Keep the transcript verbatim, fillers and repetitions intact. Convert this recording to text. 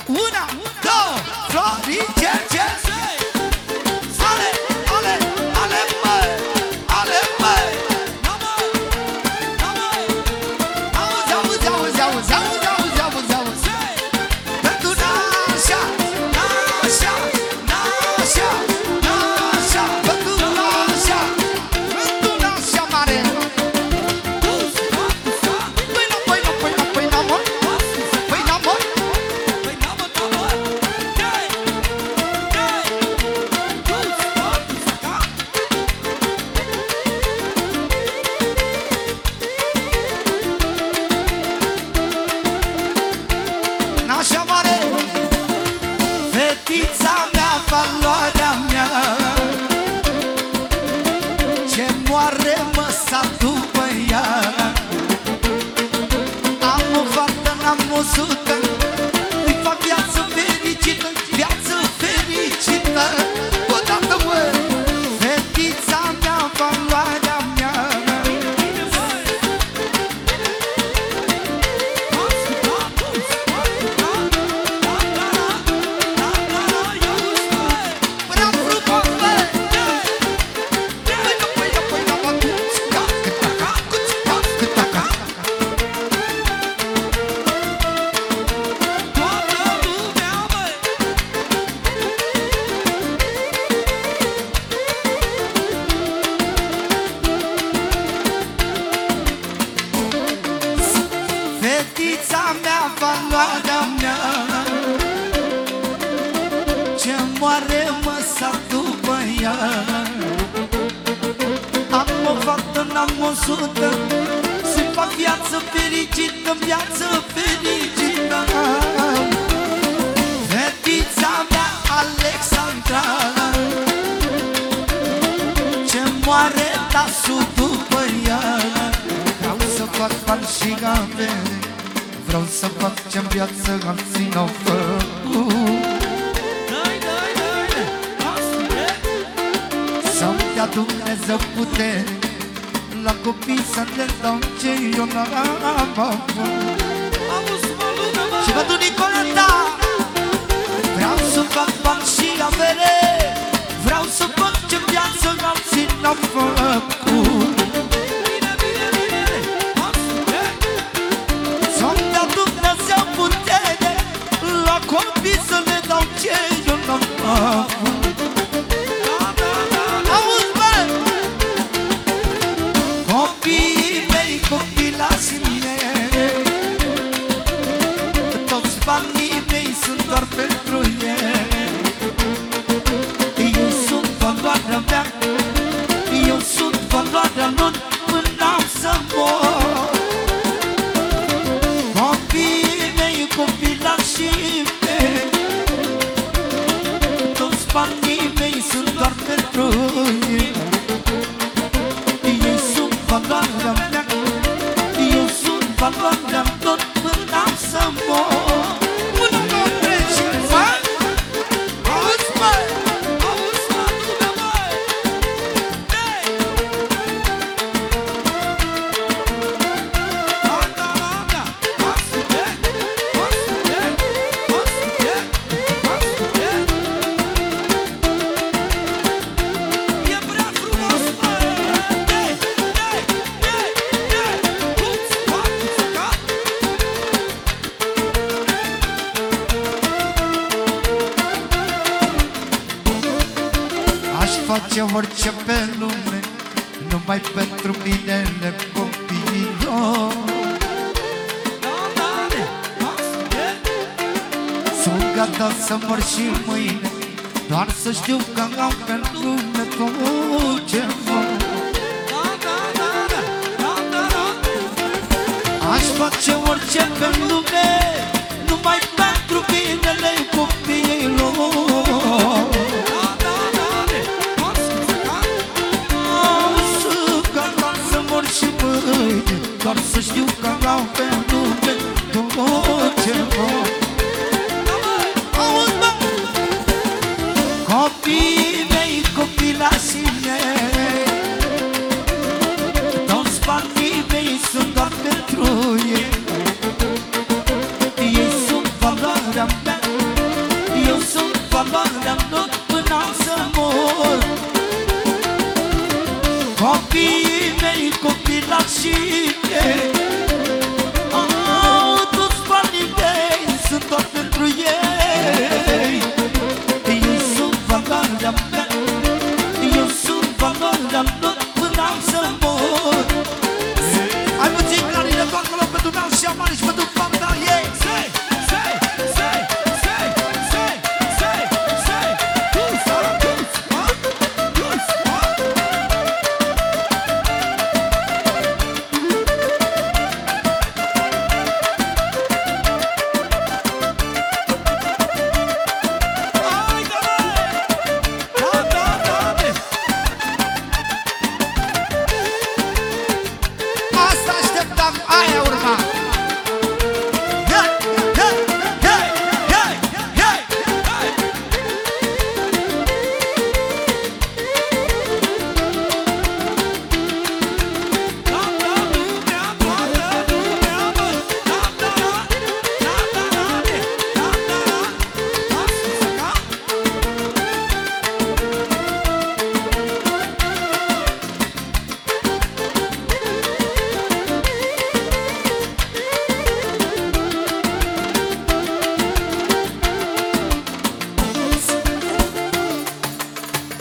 Una, două, Floricel, ce? Ale, ale, ale, măi, ale, măi. Auzi, auzi, auzi, auzi, auzi, auzi, auzi, auzi. Pentru nașa, nașa, nașa, nașa, pentru nașa, pentru nașa mare. Păi n-o, păi n-o, păi n-o, păi n-o, măi. Păi n-o, măi. Nașa mare, fetița mea, valoarea mea. Ce moare mă sa după ea. Am o fată, n-am o sută. Îi fac viață fericită, viață fericită. Odată, mă, fetița mea, valoarea mea. Prea frumos, bă! Păi nu, păi nu, păi nu, mă, cuțca, câtaca, cuțca, câtaca. Fetița mea, valoarea mea. Ce moare mă sa după ea. Am o fată, n-am o sută. Să fac viață fericită, viață fericită. Fetița mea, Alexandra. Ce moare tasul după ea. Vreau să fac bani și avere. Vreau să fac ce-n viață alții n-au făcut. Să-mi dea Dumnezeu putere. La copii să le dau ce eu n-am avut. Și pentru Nicoleta vreau să fac bani și avere. Vreau să fac ce-n viață alții n-au făcut. Să-mi dea Dumnezeu putere. La copii să le dau ce eu n-am avut. Auzi, bă! Copiii mei, copilașii mei. Toți banii mei sunt doar pentru ei. Eu sunt valoarea mea. Eu sunt valoarea lor până am să mor. Copiii mei, copilașii mei. Toți banii mei sunt doar pentru ei. Eu sunt valoarea mea. Eu sunt valoarea lor până am să mor. Până mă trece, mă! Auzi, mă! Auzi, mă, lumea, mă! E prea frumos, mă! Aș face orice pe lume, numai pentru binele copiilor. Sunt gata să mor și mâine, doar să știu că am pe lume tot ce vor. Aș face orice pe lume, numai pentru binele copiilor. Doar să știu că vreau pe lume tot ce vor. Auzi, bă! Copiii mei, copilașii mei. Toți banii mei sunt doar pentru ei. Ei sunt valoarea mea. lumea. Eu sunt valoarea lor până să mor. Copiii mei, copilași mei,